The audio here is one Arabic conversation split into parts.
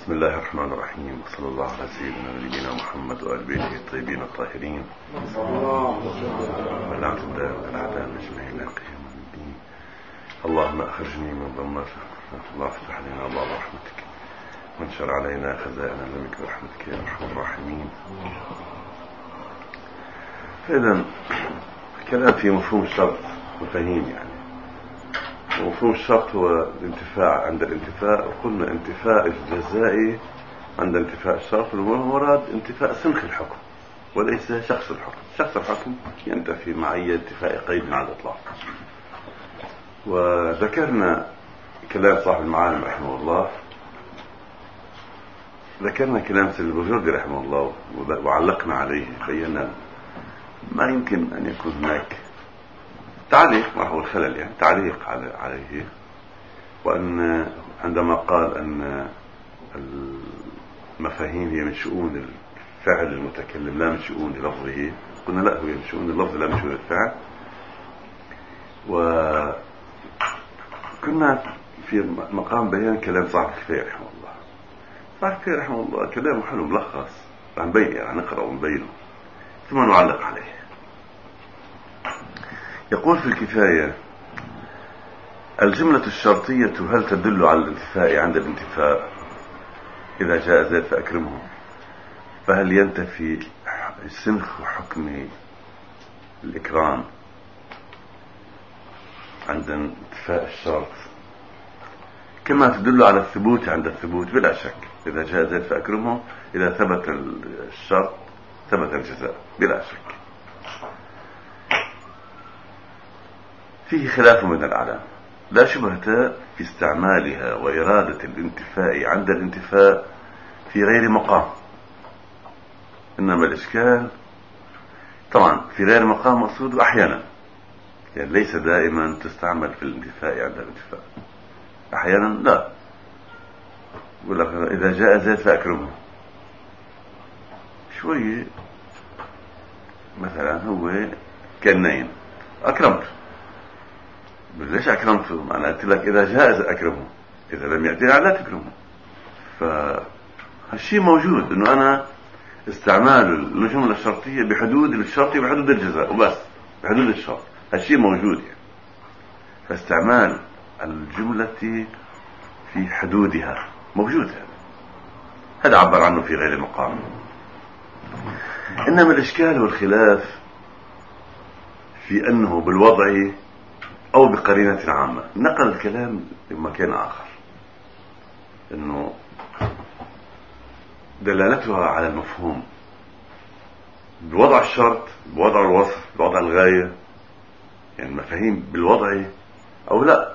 بسم الله الرحمن الرحيم، وصلى الله على سيدنا نبينا محمد وآل بيته الطيبين الطاهرين. ولعنة الله والأعداء أجمعين إلى قيام الدين. اللهم أخرجني من ظلمات الله، افتح علينا أبواب رحمتك، وانشر علينا خزائن علمك ورحمتك يا أرحم الراحمين. فإذا الكلام في مفهوم الشرط، مفاهيم يعني. ومفهوم الشرط هو الانتفاع عند الانتفاء، وقلنا انتفاء الجزائي عند انتفاء الشرط المراد انتفاء سنخ الحكم وليس شخص الحكم. شخص الحكم ينتفي مع أي انتفاء قيد على الإطلاق. وذكرنا كلام صاحب المعالم رحمه الله، ذكرنا كلام سيد البرجردي رحمه الله وعلقنا عليه، بينا ما يمكن أن يكون هناك تعليق، ما هو الخلل يعني تعليق عليه، وأن عندما قال أن المفاهيم هي من شؤون الفعل المتكلم لا من شؤون لفظه، قلنا لا، هو من شؤون اللفظ لا من شؤون الفعل. وكنا في مقام بيان كلام صاحب الكفاية رحمه الله. صاحب الكفاية رحمه الله كلامه حلو ملخص، هنبين يعني نقرأ ونبينه ثم نعلق عليه. يقول في الكفاية: الجملة الشرطية هل تدل على الانتفاء عند الانتفاء؟ إذا جاء زيد فأكرمه، فهل ينتفي سنخ حكم الإكرام عند انتفاء الشرط كما تدل على الثبوت عند الثبوت؟ بلا شك إذا جاء زيد فأكرمه، إذا ثبت الشرط ثبت الجزاء بلا شك. فيه خلاف من الأعلام، لا شبهة في استعمالها وإرادة الانتفاء عند الانتفاء في غير مقام. إنما الإشكال طبعا في غير مقام مقصود أحيانا، يعني ليس دائما تستعمل في الانتفاء عند الانتفاء، أحيانا لا. يقول لك إذا جاء زيد فأكرمه، شوية مثلا هو كان نايم أكرمته، ليش أكرمته؟ أنا قلت لك إذا جاء أكرمه، إذا لم يأتي لا تكرمه. فهالشيء موجود، إنه أنا استعمال الجملة الشرطية بحدود الشرط وبحدود الجزاء وبس، بحدود الشرط، هالشيء موجود يعني. فاستعمال الجملة في حدودها موجود، هذا عبر عنه في غير مقام. إنما الإشكال والخلاف في أنه بالوضع أو بقرينة عامة. نقل الكلام لمكان آخر، إنه دلالتها على المفهوم بوضع الشرط، بوضع الوصف، بوضع الغاية، يعني المفاهيم بالوضع أو لا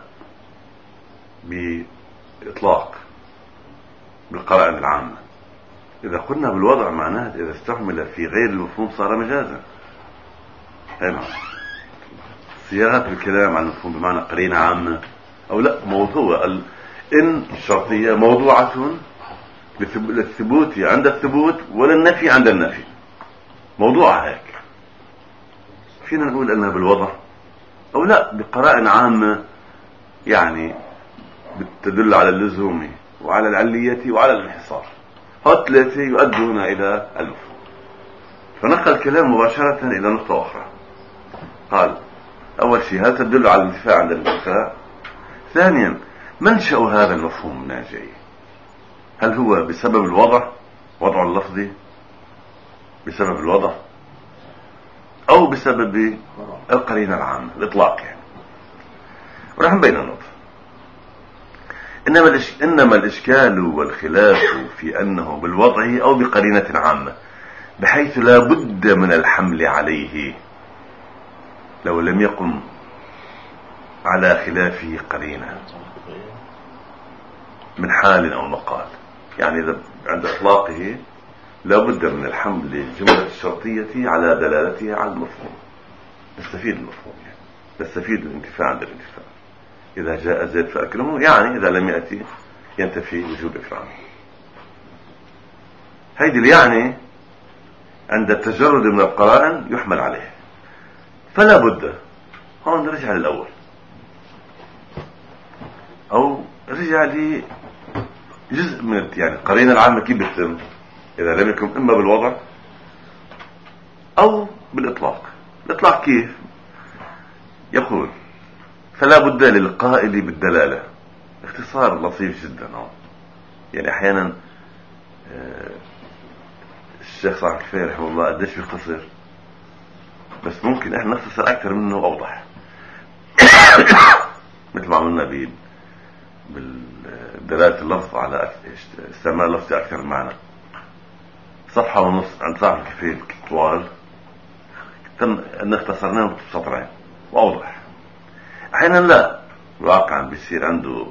بإطلاق بالقرائن العامة. إذا قلنا بالوضع معناه إذا استعمل في غير المفهوم صار مجازا. هنا صياغة الكلام عن المفهوم بمعنى قرينة عامة أو لا، موضوع إن الشرطية موضوعة للثبوت عند الثبوت وللنفي عند النفي، موضوعها هيك. فينا نقول أنها بالوضع أو لا بقرائن عامة، يعني بتدل على اللزوم وعلى العلية وعلى الانحصار، هالثلاثة يؤدون إلى المفهوم. فنقل الكلام مباشرة إلى نقطة أخرى، قال: أول شيء هل تدل على الانتفاع عند الانتفاء؟ ثانيا منشأ هذا المفهوم من جاي؟ هل هو بسبب الوضع، وضع اللفظي بسبب الوضع، أو بسبب القرينة العامة الإطلاق يعني؟ ونحن نبين النقطة. إنما الإشكال والخلاف في أنه بالوضع أو بقرينة عامة، بحيث لا بد من الحمل عليه لو لم يقم على خلافه قرينة من حال أو مقال. يعني إذا عند إطلاقه لا بد من الحمل الجملة الشرطية على دلالتها على المفهوم، نستفيد المفهوم يعني، نستفيد الانتفاع عند الانتفاع. إذا جاء زيد فأكرمه، يعني إذا لم يأتي ينتفي وجوب إكرامه. هيدي يعني عند التجرد من القرائن يحمل عليه. فلا بد هون نرجع للأول، أو رجع جزء من يعني القرينة العامة كيف بتتم؟ إذا لم يكن إما بالوضع أو بالإطلاق. الإطلاق كيف؟ يقول فلا بد للقائل بالدلالة. اختصار لطيف جدا. يعني أحيانا الشيخ صاحب الكفاية رحمه الله قديش بيختصر، بس ممكن احنا نختصر أكثر منه وأوضح. مثل ما عملنا بالدلالة اللفظ على استعمال اللفظ أكثر من معنى. صفحة ونص عن صاحب الكفاية طوال ان اختصرناه بسطرين واوضح. احيانا لا، واقعا بيصير عنده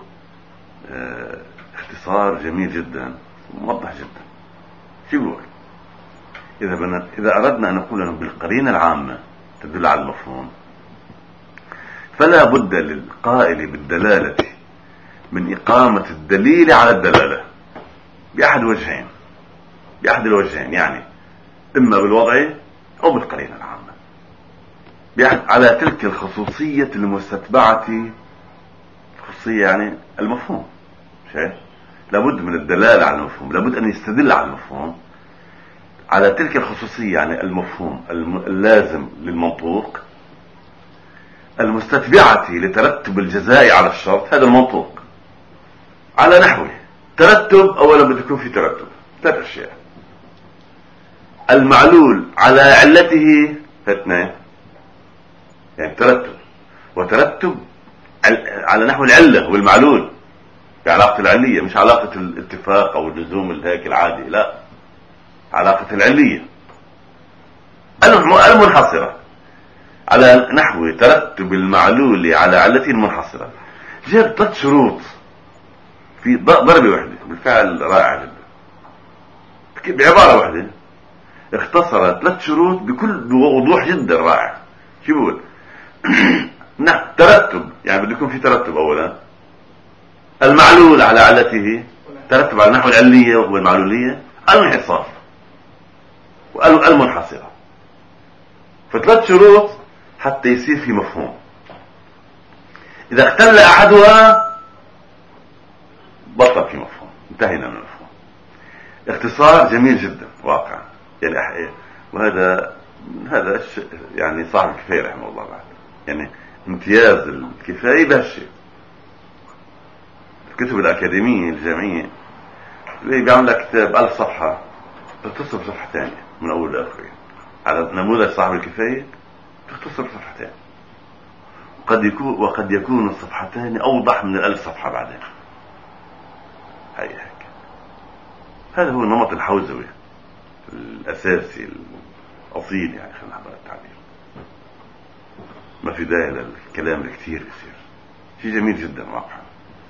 اختصار جميل جدا وموضح جدا. شو يقول؟ اذا اردنا ان نقول انه بالقرينة العامة تدل على المفهوم، فلا بد للقائل بالدلالة من اقامة الدليل على الدلالة باحد الوجهين، يعني اما بالوضع او بالقرينة العامة، على تلك الخصوصية المستتبعة. خصوصية يعني المفهوم. شايف؟ لابد من الدلالة على المفهوم، لابد أن يستدل على المفهوم على تلك الخصوصية، يعني المفهوم اللازم للمنطوق المستتبعة لترتب الجزاء على الشرط. هذا المنطوق على نحوه ترتب. أولا بده يكون في ترتب 3 أشياء: المعلول على علته 2، يعني ترتب، وترتب على نحو العلة والمعلول بعلاقة العلية، مش علاقة الاتفاق او اللزوم الهيك العادي، لا، علاقة العلية المنحصرة على نحو ترتب المعلول على علته المنحصرة. جاب 3 شروط في ضربة واحدة، بالفعل رائع جدا، بعبارة واحدة اختصر 3 شروط بكل وضوح جدا رائع. شو بيقول؟ نعم، ترتب، يعني بده يكون في ترتب. اولا المعلول على علته، ترتب على نحو العلية والمعلولية، الانحصار والمنحصرة. ف3 شروط حتى يصير في مفهوم. اذا اختل احدها بطل في مفهوم، انتهينا من المفهوم. اختصار جميل جدا واقعا، يعني وهذا يعني صاحب الكفاية رحمه الله بعد، يعني امتياز الكفاية بهالشيء. الكتب الأكاديمية الجامعية بيعمل لك كتاب 1000 صفحة تختصر بصفحة ثانية من أول لآخر. على نموذج صاحب الكفاية تختصر بصفحتين، وقد يكون الصفحتان أوضح من 1000 صفحة بعدين. هيك هذا هو النمط الحوزوي الأساسي الأصيل، يعني خلينا نعبر التعبير. ما في داعي للكلام الكثير يصير شيء جميل جدا واقعا.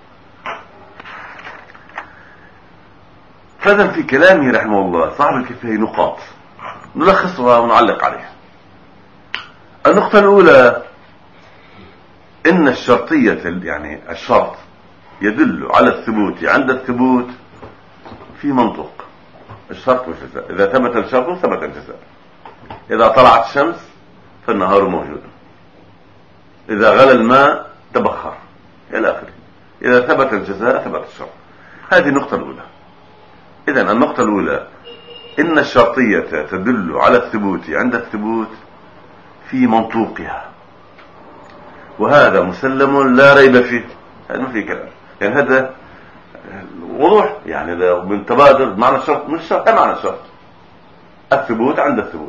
فإذا في كلامه رحمه الله صاحب الكفاية نقاط نلخصها ونعلق عليها. النقطة الأولى: إن الشرطية، يعني الشرط، يدل على الثبوت عند الثبوت في منطق الشرط والجزاء. إذا ثبت الشرط ثبت الجزاء. إذا طلعت الشمس فالنهار موجود، إذا غلى الماء تبخر، إلى آخره. إذا ثبت الجزاء ثبت الشرط. هذه النقطة الأولى. إذن النقطة الأولى: إن الشرطية تدل على الثبوت عند الثبوت في منطوقها، وهذا مسلم لا ريب فيه. هذا ما في كلام، يعني هذا وضوح. يعني لو من تبادر معنى الشرط مش شرط، معنى الشرط الثبوت عند الثبوت.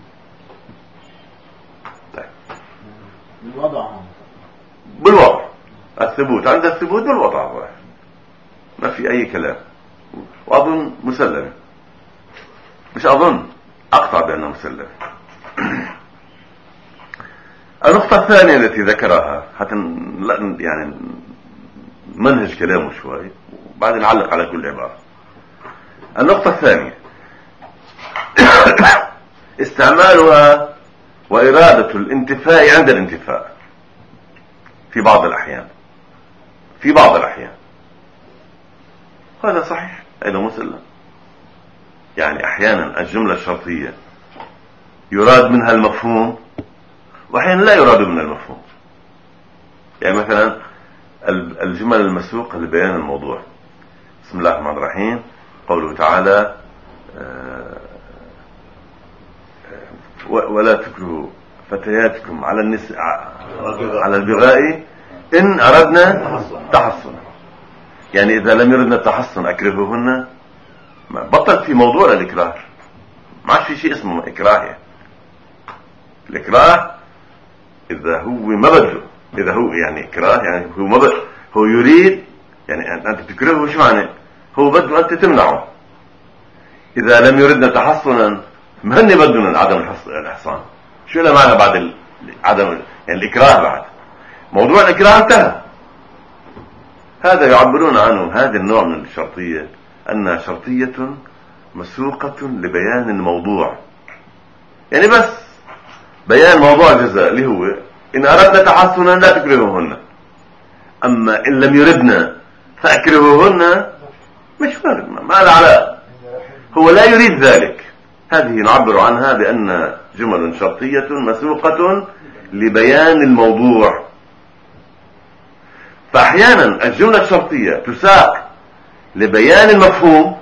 طيب، بالوضع الثبوت عند الثبوت بالوضع، ما في أي كلام. وأظن مسلم، مش أظن، أقطع بأنه مسلم. النقطة الثانية التي ذكرها حتى يعني منهج كلامه شوي وبعدين نعلق على كل عبارة. النقطة الثانية: استعمالها وإرادة الانتفاء عند الانتفاء في بعض الأحيان. هذا صحيح، أيضا مسلم. يعني أحيانا الجملة الشرطية يراد منها المفهوم، وأحيانا لا يراد منها المفهوم. يعني مثلا الجمل المسوقة لبيان الموضوع: بسم الله الرحمن الرحيم. قوله تعالى ولا تكرهوا فتياتكم على النساء على البغاء إن أردنا تحصنا. يعني إذا لم يردنا التحصن أكرهوهن. بطل في موضوع الإكراه، ما في شيء اسمه إكراه. الإكراه إذا هو ما بده، إذا هو يعني إكراه يعني هو ما بده، هو يريد، يعني أنت تكرهه شو معنى؟ هو بده أنت تمنعه. إذا لم يردنا تحصنا مهن بدنا عدم الإحصان. شو له معنى بعد عدم يعني الإكراه؟ بعد موضوع الإكراه انتهى. هذا يعبرون عنه هذا النوع من الشرطية أنها شرطية مسوقة لبيان الموضوع. يعني بس بيان موضوع الجزاء اللي هو إن أردنا تحصنا لا تكرهوهن، أما إن لم يردنا فأكرهوهن مش فارق، ما له علاقة، هو لا يريد ذلك. هذه نعبر عنها بأن جمل شرطية مسوقة لبيان الموضوع. فأحيانا الجملة الشرطية تساق لبيان المفهوم،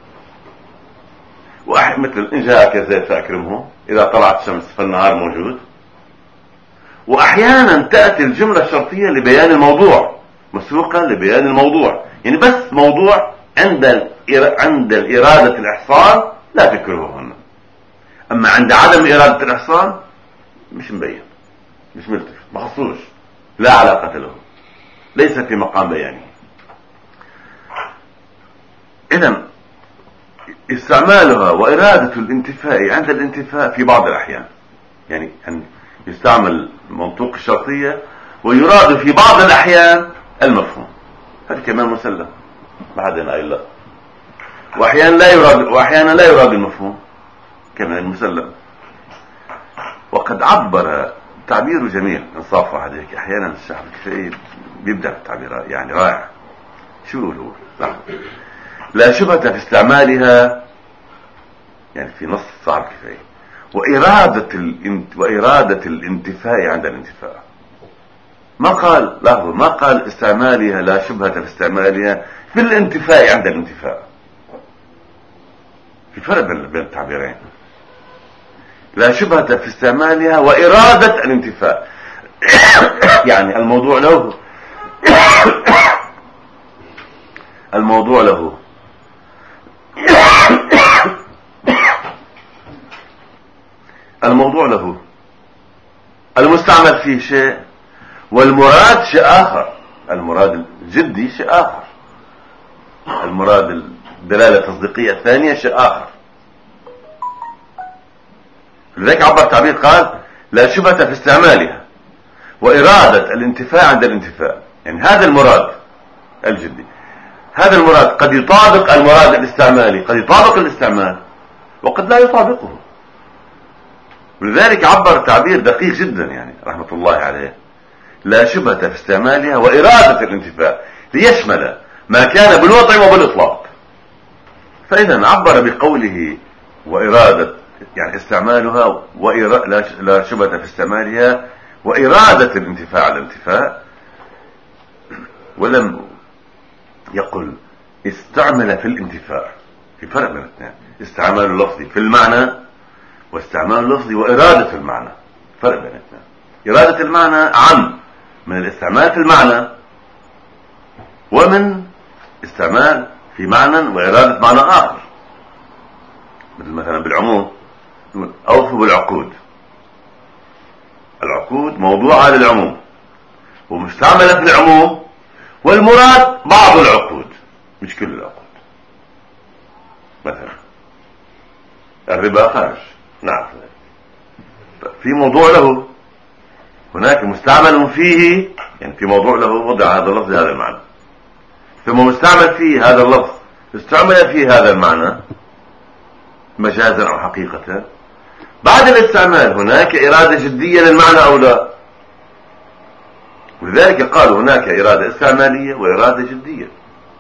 مثل إن جاءك زيد فأكرمه، إذا طلعت الشمس فالنهار موجود. وأحيانا تأتي الجملة الشرطية لبيان الموضوع، مسوقة لبيان الموضوع. يعني بس موضوع عند الإرادة الإحصان لا تكرهوهن، أما عند عدم إرادة الإحصان مش مبين، مش ملتف، مخصوص، لا علاقة له، ليس في مقام بيانه. إذن استعمالها وإرادة الانتفاء عند الانتفاء في بعض الأحيان، يعني أن يستعمل منطوق الشرطية ويراد في بعض الأحيان المفهوم، هذا كمان مسلم بعدين أيضا. وأحيانا لا يراد المفهوم كمان مسلم. وقد عبر تعبير جميل انصاف واحد هيك. أحيانا الشعب الكفائي بيبدع التعبيرات يعني رائع. شو هو؟ لا شبهة في استعمالها، يعني في نص صعب كفاية، وإرادة الانتفاء عند الانتفاء. ما قال، لاحظوا، ما قال استعمالها لا شبهة في استعمالها في الانتفاء عند الانتفاء. في فرق بين التعبيرين. لا شبهة في استعمالها وإرادة الانتفاء. يعني الموضوع له المستعمل فيه شيء والمراد شيء آخر. المراد الجدي شيء آخر، المراد الدلالة التصديقية الثانية شيء آخر. لذلك عبر التعبير قال لا شبهة في استعمالها وإرادة الانتفاع عند الانتفاع. يعني هذا المراد الجدي، هذا المراد قد يطابق المراد الاستعمالي، قد يطابق الاستعمال وقد لا يطابقه. ولذلك عبر تعبير دقيق جدا يعني رحمة الله عليه، لا شبهة في استعمالها وإرادة الانتفاع، ليشمل ما كان بالوضع وبالإطلاق. فإذا عبر بقوله وإرادة يعني استعمالها لا شبهة في استعمالها وإرادة الانتفاع على الانتفاع، ولم يقل استعمل في الانتفاع. في فرق بين الاثنين، استعمال اللفظي في المعنى واستعمال اللفظي وإرادة المعنى، فرق بين الاثنين. إرادة المعنى أعم من الاستعمال في المعنى، ومن استعمال في معنى وإرادة معنى آخر. مثل مثلا بالعموم أوفوا بالعقود، العقود موضوعة للعموم ومستعملة في العموم، والمراد بعض العقود مش كل العقود. مثلا الربا خارج، نعم، في موضوع له، هناك مستعمل فيه، يعني في موضوع له وضع هذا اللفظ هذا المعنى، ثم مستعمل فيه هذا اللفظ استعمل فيه هذا المعنى مجازا أو حقيقة. بعد الاستعمال هناك إرادة جدية للمعنى أو لا. ولذلك قالوا هناك إرادة استعمالية وإرادة جدية.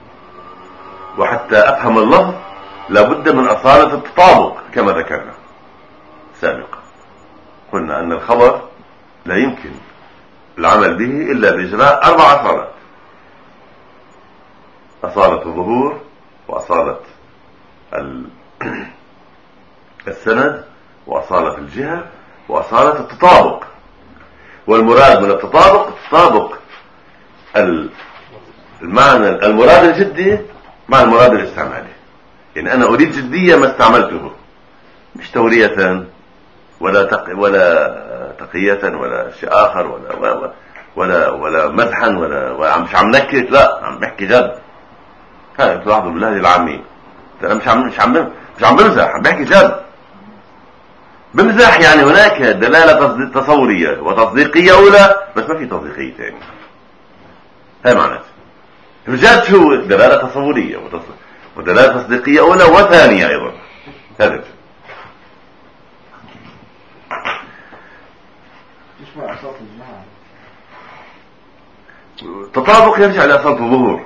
وحتى أفهم اللفظ لابد من أصالة التطابق كما ذكرنا سابقا. قلنا أن الخبر لا يمكن العمل به إلا بإجراء 4 أصالات: أصالة الظهور وأصالة السند، وأصالة الجهة، وأصالة التطابق. والمراد من التطابق تطابق المعنى المراد الجدي مع المراد الاستعمالي. يعني أنا أريد جدية ما استعملته، مش تورية ولا تقية ولا شيء آخر ولا مزحا ولا مش عم نكت، لا عم بحكي جد. هذا تلاحظوا باللهجة العامية، أنا مش عم بمزح، عم بحكي جد. بمزح يعني هناك دلالة تصورية وتصديقية أولى، بس ما في تصديقية ثانية. هاي معناته الجد شو؟ دلالة تصورية ودلالة تصديقية أولى وثانية أيضا. هذا التطابق يرجع لأصالة الظهور.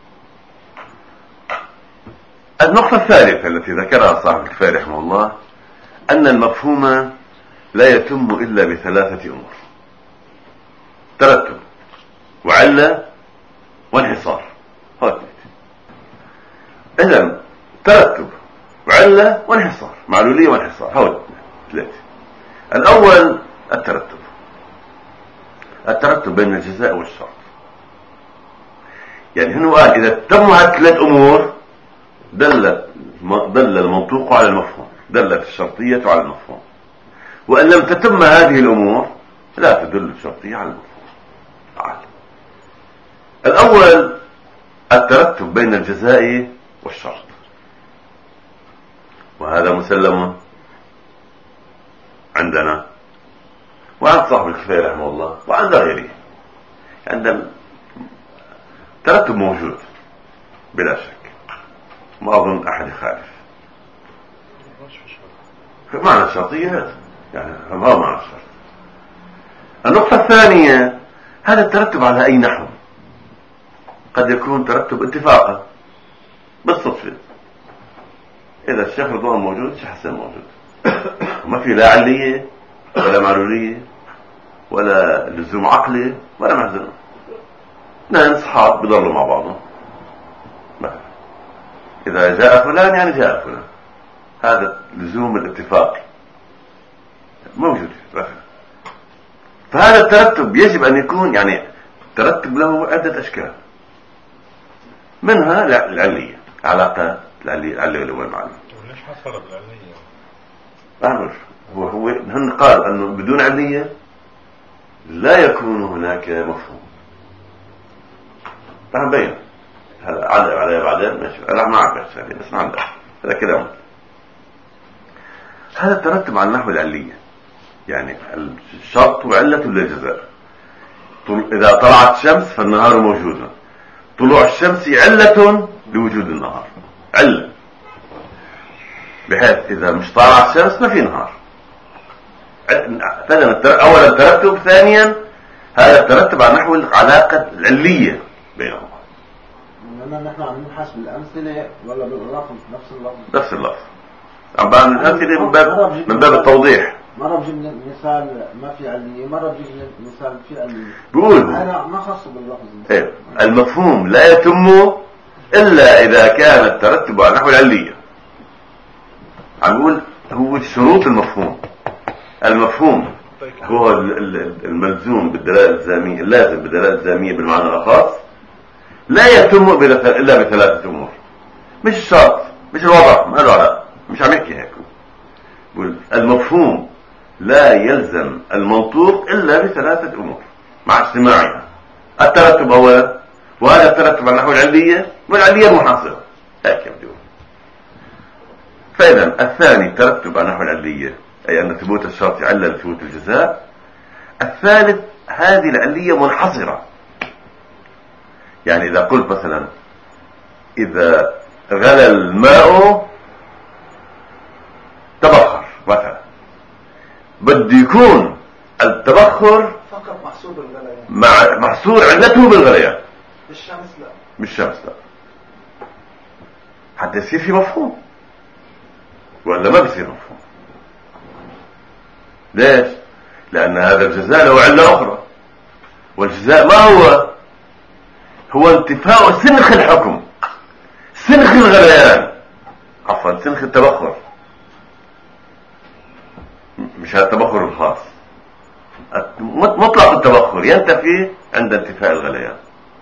النقطة الثالثة التي ذكرها صاحب الكفاية رحمه الله أن المفهوم لا يتم إلا بثلاثة أمور: ترتب وعلة وانحصار. إذن ترتب وعلة وانحصار، معلولية وانحصار، هؤلاء ثلاثة. الأول الترتب بين الجزاء والشرط. يعني هنا قال إذا تموا هالثلاث أمور دل المنطوق على المفهوم، دلت الشرطية على المفهوم. وأن لم تتم هذه الأمور لا تدل الشرطية على المفهوم. الأول الترتب بين الجزاء والشرط، وهذا مسلم عندنا وعند صاحب الكفاية رحمه الله وعند غيره. عند الترتب موجود بلا شك، ما أظن أحد يخالف. معنى الشرطية هذا، يعني ما معنى الشرط. النقطة الثانية هذا الترتب على أي نحو؟ قد يكون ترتب اتفاقا بالصدفة، إذا الشيخ رضوان موجود الشيخ حسن موجود، ما في لا علية ولا معلولية ولا لزوم عقلي ولا محزن، اثنين أصحاب بيضلوا مع بعضهم. إذا جاء فلان يعني جاء فلان، هذا لزوم الاتفاق موجود. فهذا الترتب يجب أن يكون، يعني الترتب له عدة أشكال، منها العلية، علاقة العلية الأول معلومة. ليش حصل بالعلية؟ أعرف هو هن قال أنه بدون علية لا يكون هناك مفهوم. فهم بين هذا على بعدين ماشي، أنا ما أعرف بس ما عندك هذا كلام. هذا الترتب على نحو العلية، يعني الشرط وعلة للجزاء. إذا طلعت الشمس فالنهار موجود، طلوع الشمس علة لوجود النهار، علة، بحيث إذا مش طالعت الشمس ما في نهار. أولا الترتب، ثانيا هذا الترتب على نحو العلاقة العلية بينهم. نحن عم نبحث بالأمثلة ولا باللفظ نفس اللفظ عم بعمل الأمثلة من باب التوضيح. مرة بجيب مثال ما في علية، مرة بجيب مثال في علية. بقول أنا ما خص باللفظ. إيه، المفهوم لا يتم إلا إذا كان الترتب على نحو العلية. عم نقول هو شروط المفهوم. المفهوم هو الملزوم بالدلالة الزامية، اللازم بالدلالة الزامية بالمعنى الخاص، لا يتم إلا بثلاثة أمور. مش الشرط، مش الوضع، ما له علاقة، مش عم يحكي هيك. المفهوم لا يلزم المنطوق إلا بثلاثة أمور مع اجتماعها: الترتب أولا، وهذا الترتب على نحو العلية، والعلية المحصلة، هيك يبدو. فإذا الثاني الترتب على نحو العلية، أي أن ثبوت الشرط علة لثبوت الجزاء. الثالث هذه العلية منحصرة، يعني إذا قلت مثلا إذا غلى الماء تبخر مثلا، بده يكون التبخر فقط محصور بالغليان، محصور علته بالغليان، بالشمس لا، بالشمس لا، حتى يصير في مفهوم، ولا ما بيصير مفهوم. ليش؟ لأن هذا الجزاء له علة أخرى، والجزاء ما هو انتفاء سنخ الحكم. سنخ الغليان، عفوا سنخ التبخر، مش هذا التبخر الخاص، مطلق التبخر ينتفي عند انتفاء الغليان،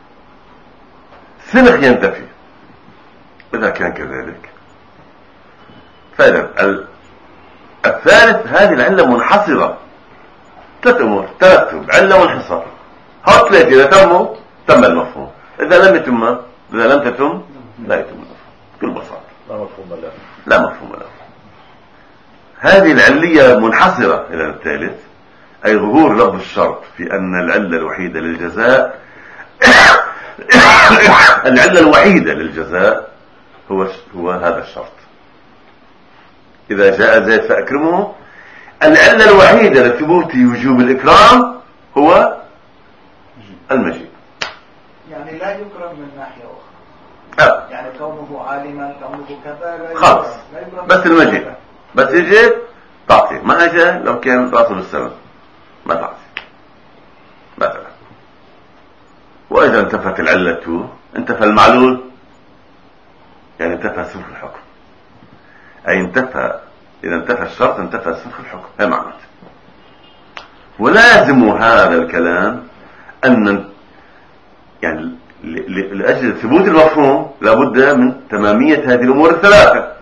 سنخ ينتفي إذا كان كذلك. فإذا الثالث هذه العلة منحصرة، ثلاث أمور: ترتب، علة، وانحصار. هؤلاء ثلاثة إذا تموا تم المفهوم، إذا لم يتم، إذا لم تتم لا يتم المفهوم بكل بساطة. لا مفهوم له. لا مفهوم له. هذه العلية منحصرة إلى الثالث، أي ظهور لفظ الشرط في أن العلة الوحيدة للجزاء العلة الوحيدة للجزاء هو هذا الشرط. إذا جاء زيد فأكرمه، العلة الوحيدة لثبوت وجوب الإكرام هو المجيء. يعني لا يكرم من ناحية أخرى. يعني كونه عالما، كونه كذا، خلاص، بس المجيء، بس يجي تعطيه، ما أجا لو كان راسه بالسماء ما تعطي مثلا. وإذا انتفت العلة انتفى المعلول، يعني انتفى سلك الحكم، أي انتفى، إذا انتفى الشرط انتفى سلك الحكم، هي معناته. ولازم هذا الكلام أن يعني لأجل ثبوت المفهوم لابد من تمامية هذه الأمور الثلاثة.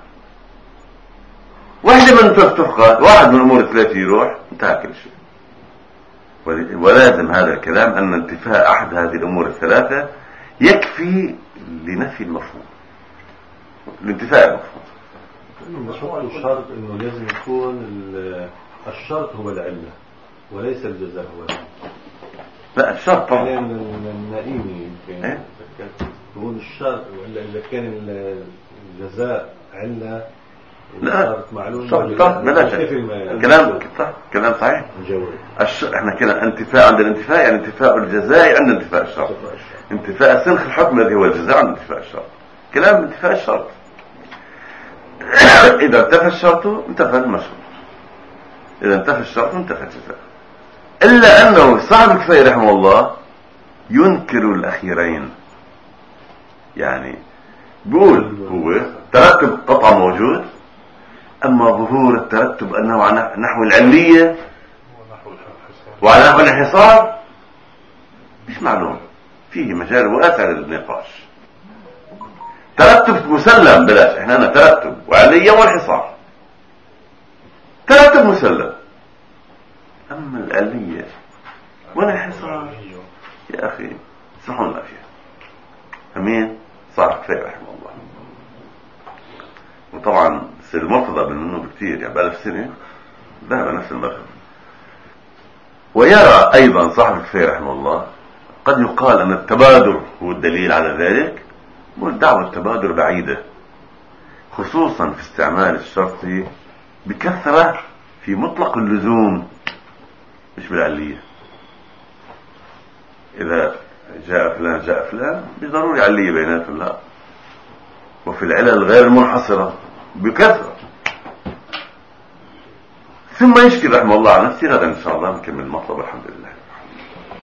واحدة من تفقد، واحد من الأمور الثلاثة يروح، انتهى كل شيء. ولازم هذا الكلام أن انتفاء أحد هذه الأمور الثلاثة يكفي لنفي المفهوم، لانتفاء المفهوم. المشروع الشرط انه لازم يكون الشرط هو العلة وليس الجزاء هو العلة. لا الشرط طبعا كلام النائمي يمكن يقول الشرط، والا اذا كان الجزاء علة لا معلوم كلام صحيح. احنا كده انتفاء عند الانتفاء، يعني انتفاء الجزاء عند انتفاء الشرط، انتفاء سنخ الحكم الذي هو الجزاء عند انتفاء الشرط، كلام انتفاء الشرط. إذا انتفى الشرط انتفى المشروط، إذا انتفى الشرط انتفى الجزاء. إلا أنه صاحب الكفاية رحمه الله ينكر الأخيرين، يعني بيقول هو ترتب قطع موجود، أما ظهور الترتب أنه على نحو العلية وعلى نحو الانحصار مش معلوم، فيه مجال واسع للنقاش. ترتب مسلم، بلاش احنا ترتب وعلية وانحصار، ترتب مسلم. أما العلية والانحصار يا أخي سحون لا فيها. أمين صاحب كفاية رحمه الله. وطبعا السيد المرتضى منه بكتير، يعني بألف سنة ذهب نفس المذهب. ويرى أيضا صاحب الكفاية رحمه الله قد يقال أن التبادر هو الدليل على ذلك، والدعوة التبادر بعيدة، خصوصا في استعمال الشرط بكثرة في مطلق اللزوم مش بالعلية. إذا جاء فلان جاء فلان مش ضروري علية بيناتهم، لا. وفي العلل غير المنحصرة بكثرة. ثم يشكي رحمه الله على نفسه. غدا إن شاء الله نكمل المطلب. الحمد لله.